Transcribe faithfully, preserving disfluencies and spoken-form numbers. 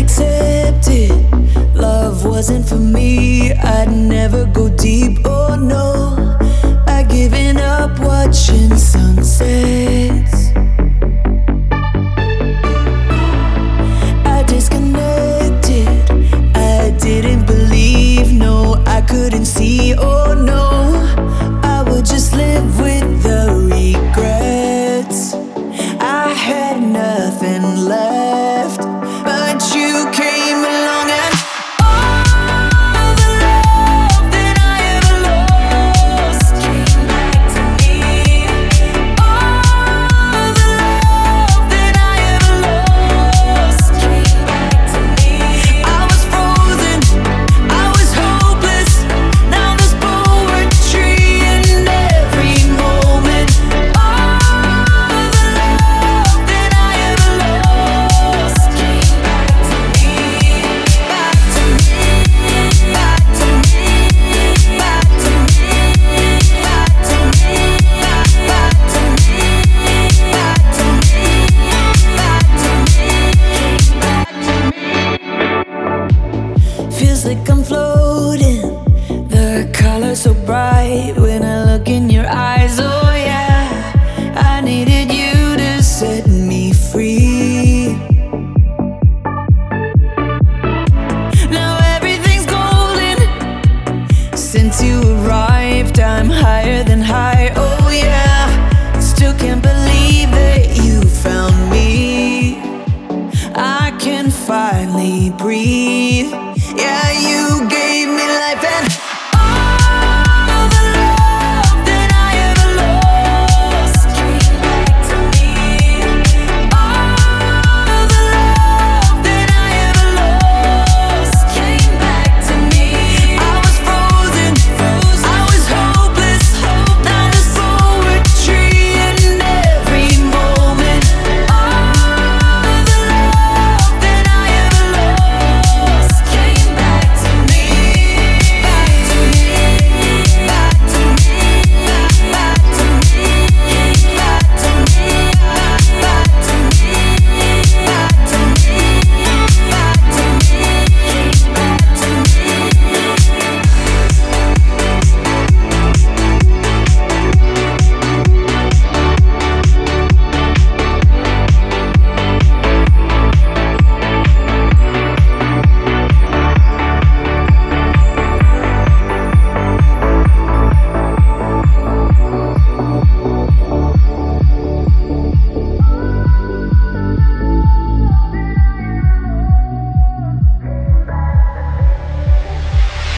accepted love wasn't for me. I'd never go deep, oh no. I'd given up watching sunsets. I disconnected, I didn't believe, no, I couldn't see, oh no. I would just live with the regrets. I had nothing left, but you came along and all the love that I ever lost came back to me. All the love that I ever lost came back to me. I was frozen, I was hopeless. Now there's poetry in every moment. All the love that I ever lost came back to me. Back to me, back to me, back to me, back to me, back to me, back to me, back to me. Feels like I'm floating, the colors so bright when I look in your eyes. Oh,